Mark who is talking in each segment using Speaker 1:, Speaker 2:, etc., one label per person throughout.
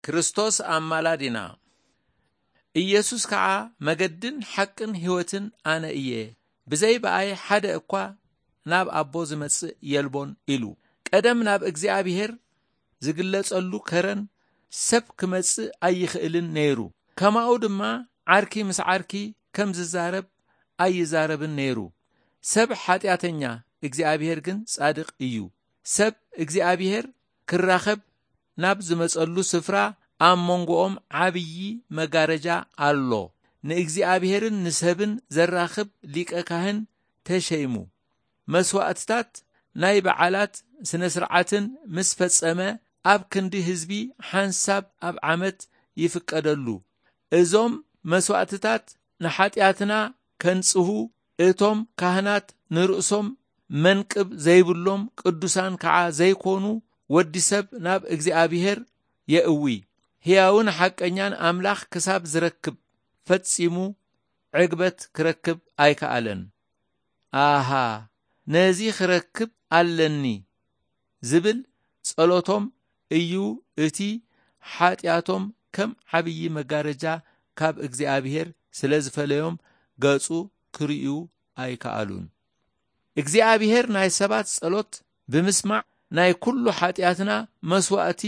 Speaker 1: ክርስቶስ አማላዲና ኢየሱስ ከዓ መገድን ሐቅን ሕይወትን አነ እየ ብዘይ በአይ ሓደ እኳ ናብ አቦ ዝመጽእ የልቦን ኢሉ ቀደም ናብ እግዚአብሔር ዝግለጸሉ ከረን ሰብ ክመጽእ አይኽእልን ነይሩ ከማኡ ድማ ዓርኪ ምስ ዓርኪ ከም ዝዛረብ አይዛረብን ነይሩ ሰብ ኃጢአተኛ እግዚአብሔር ግን ጻድቅ እዩ ሰብ እግዚአብሔር ክራኸብ ናብ ዝመጸሉ ስፍራ አብ መንጎኦም ዓብይ መጋረጃ አሎ ንእግዚአብሔርን ንሰብን ዘራኽብ ሊቀ ካህን ተሸይሙ መስዋዕትታት ናይ በዓላት ስነ ስርዓትን ምስ ፈጸመ አብ ክንዲ ህዝቢ ሓንሳብ አብ ዓመት ይፍቀደሉ እዞም መስዋዕትታት ንኃጢአትና ከንጽሁ እቶም ካህናት ንርእሶም መንቅብ ዘይብሎም ቅዱሳን ከዓ ዘይኮኑ ወዲ ሰብ ናብ እግዚአብሔር የእዊ ሕያውን ሐቀኛን አምላኽ ክሳብ ዝረክብ ፈጺሙ ዕግበት ክረክብ አይከአለን አሃ ነዚ ክረክብ አለኒ ዝብል ጸሎቶም እዩ እቲ ኃጢአቶም ከም ዓብይ መጋረጃ ካብ እግዚአብሔር ስለ ዝፈለዮም ገጹ ክርዩ አይከአሉን እግዚአብሔር ናይ ሰባት ጸሎት ብምስማዕ ናይ ኩሉ ኃጢአትና መስዋዕቲ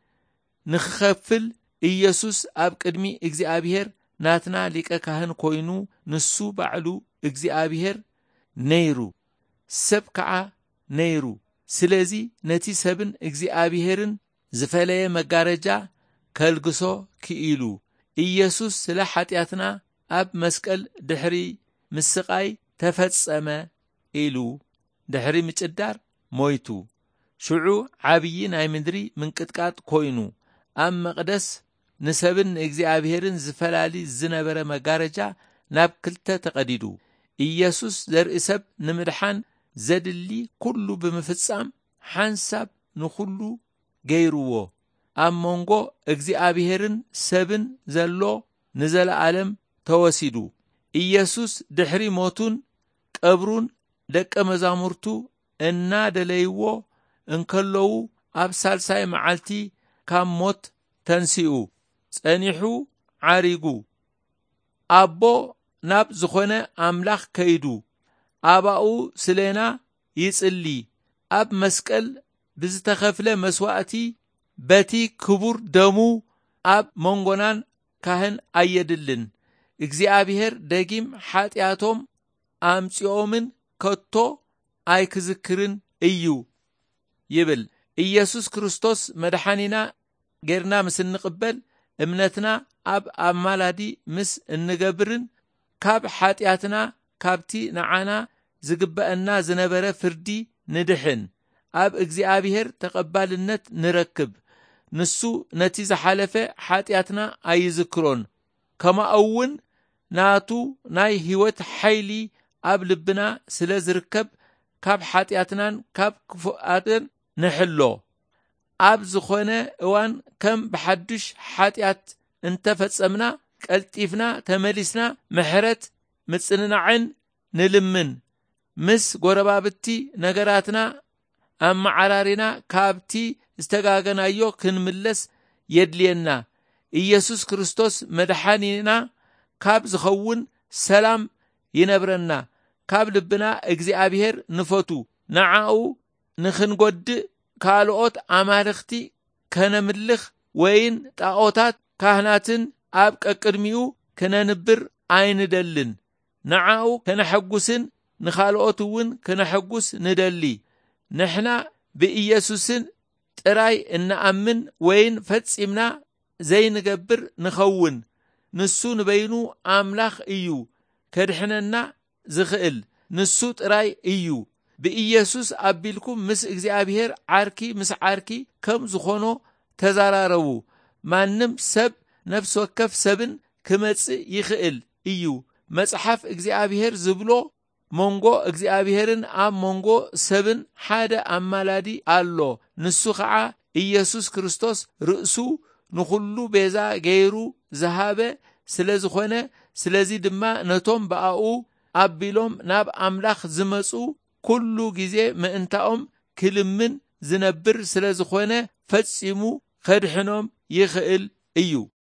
Speaker 1: ንኽኸፍል ኢየሱስ አብ ቅድሚ እግዚአብሔር ናትና ሊቀ ካህን ኮይኑ ንሱ ባዕሉ እግዚአብሔር ነይሩ ሰብ ከዓ ነይሩ ስለዚ ነቲ ሰብን እግዚአብሔርን ዝፈለየ መጋረጃ ከልግሶ ክኢሉ ኢየሱስ ስለ ኃጢአትና አብ መስቀል ድሕሪ ምስቃይ ተፈጸመ ኢሉ ድሕሪ ምጭዳር ሞይቱ ሽዑ ዓብይ ናይ ምድሪ ምንቅጥቃጥ ኮይኑ አብ መቅደስ ንሰብን እግዚአብሔርን ዝፈላሊ ዝነበረ መጋረጃ ናብ ክልተ ተቀዲዱ ኢየሱስ ዘርኢ ሰብ ንምድሓን ዘድሊ ኩሉ ብምፍጻም ሓንሳብ ንኩሉ ገይርዎ አብ መንጎ እግዚአብሔርን ሰብን ዘሎ ንዘለዓለም ተወሲዱ ኢየሱስ ድሕሪ ሞቱን ቀብሩን ደቀ መዛሙርቱ እናደለይዎ እንከለዉ አብ ሳልሳይ መዓልቲ ካብ ሞት ተንሲኡ ጸኒሑ ዓሪጉ አቦ ናብ ዝኾነ አምላኽ ከይዱ አባኡ ስለና ይጽሊ አብ መስቀል ብዝተኸፍለ መስዋዕቲ በቲ ክቡር ደሙ አብ መንጎናን ካህን አየድልን እግዚአብሔር ደጊም ኃጢአቶም አምጺኦምን ከቶ አይክዝክርን እዩ ይብል ኢየሱስ ክርስቶስ መድኃኒና ጌርና ምስ እንቅበል እምነትና አብ አማላዲ ምስ እንገብርን ካብ ኃጢአትና ካብቲ ነዓና ዝግበአና ዝነበረ ፍርዲ ንድሕን አብ እግዚአብሔር ተቀባልነት ንረክብ ንሱ ነቲ ዝሓለፈ ኃጢአትና አይዝክሮን ከማውን ናቱ ናይ ሕይወት ኃይሊ አብ ልብና ስለ ዝርከብ ካብ ኃጢአትናን ካብ ክፉአትን ንሕሎ አብ ዝኾነ እዋን ከም በሐድሽ ኃጢአት እንተፈጸምና ቀልጢፍና ተመሊስና ምሕረት ምጽንናዕን ንልምን ምስ ጎረባብቲ ነገራትና አማዓራሪና ካብቲ ዝተጋገናዮ ክንምለስ የድልየና ኢየሱስ ክርስቶስ መድኃኒና ካብ ዝኸውን ሰላም ይነብረና ካብ ልብና እግዚአብሔር ንፈቱ ነዓኡ ንኽንጐድእ ካልኦት አማልኽቲ ከነምልኽ ወይን ጣዖታት ካህናትን አብ ቀቅድሚኡ ከነንብር አይንደልን ነዓኡ ከነሐጉስን ንኻልኦት እውን ከነሐጉስ ንደሊ ንሕና ብኢየሱስን ጥራይ እናአምን ወይን ፈጺምና ዘይንገብር ንኸውን ንሱ ንበይኑ አምላኽ እዩ ከድሕነና ዝኽእል ንሱ ጥራይ እዩ ብኢየሱስ አቢልኩም ምስ እግዚአብሔር ዓርኪ ምስ ዓርኪ ከም ዝኾኖ ተዛራረቡ ማንም ሰብ ነፍስ ወከፍ ሰብን ክመጽእ ይኽእል እዩ መጽሐፍ እግዚአብሔር ዝብሎ መንጎ እግዚአብሔርን አብ መንጎ ሰብን ሓደ አማላዲ አሎ ንሱ ከዓ ኢየሱስ ክርስቶስ ርእሱ ንኩሉ ቤዛ ገይሩ ዝሃበ ስለ ዝኾነ ስለዚ ድማ ነቶም በአኡ አቢሎም ናብ አምላኽ ዝመጹ ኩሉ ጊዜ ምእንታኦም ክልምን ዝነብር ስለ ዝኾነ ፈጺሙ ከድሕኖም ይኽእል እዩ።